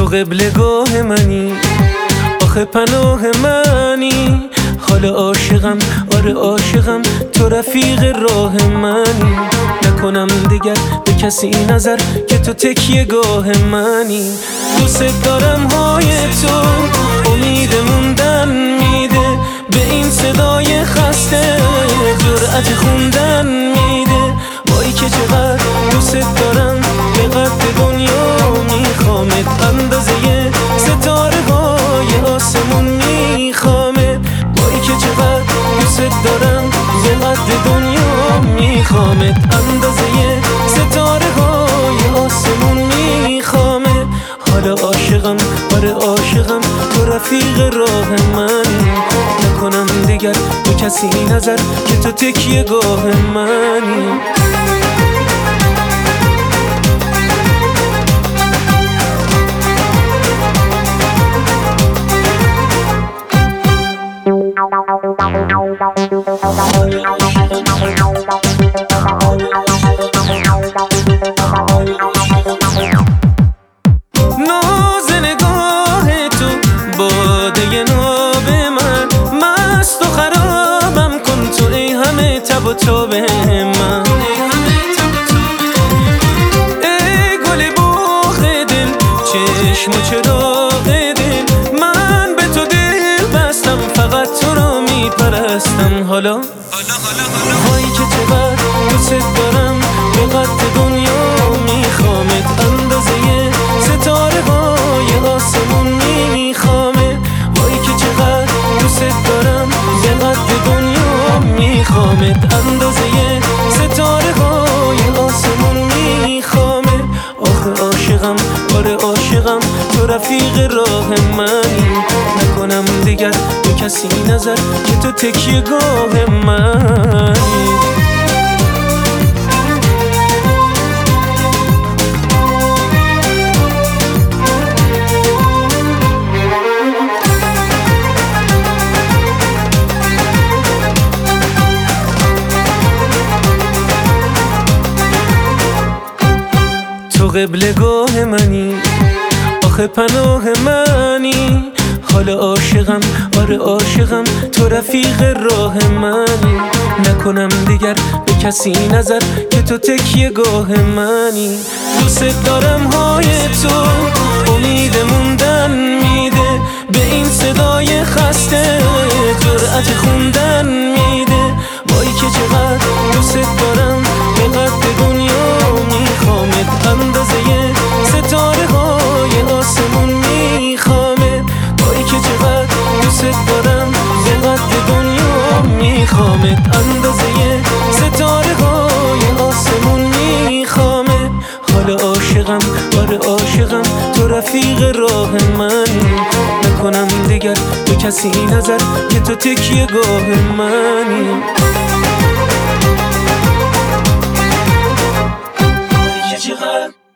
قبلگاه منی، آخه پناه منی. حالا عاشقم، آره عاشقم، تو رفیق راه منی. نکنم دیگر به کسی نظر که تو تکیه گاه منی. دوست دارم های تو امید موندن میده، به این صدای خسته جرأت خوندن میده. وای که چقدر دوست دارم، به قد دنیا میخوامت، اندازه ستاره های آسمون میخوامت. وای که چقدر دوست دارم، به قد دنیا میخوامت، اندازه ستاره های آسمون میخوامت. حالا عاشقم، آره عاشقم، تو رفیق راه من. نکنم دیگر به کسی نظر که تو تکیه گاه منی. ناز نگاه تو باده ناب من، مست و خرابم کن تو ای همه تب و تاب من. ای گل باغ دل، چشم و چراغ دل، من به تو دل بستم، فقط تو را میپرستم. حالا وای که چقدر دوست دارم، به قد دنیا میخوامت، اندازه ستاره های آسمون میخوامت. وای که چقدر دوست دارم، به قد دنیا میخوامت، اندازه ستاره های آسمون میخوامت. آخه عاشقم، آره عاشقم، تو رفیق راه منی. نکنم دیگر به کسی نظر که تو تکیه گاه منی. تو قبلگاه منی، آخه پناه منی. حالا عاشقم، آره عاشقم، تو رفیق راه منی. نکنم دیگر به کسی نظر که تو تکیه گاه منی. دوست دارم های تو امید موندن میده، به این صدای خسته جرأت خوندن میده. وای که چقدر دوست دارم، به قد دنیا میخوامت، اندازه ستاره های آسمون میخوامت. وای که چقدر دوست دارم، به قد دنیا میخوامت، اندازه ستاره های آسمون میخوامت. حالا عاشقم، آره عاشقم، تو رفیق راه منی. نکنم دیگر به کسی نظر که تو تکیه گاه منی. چقدر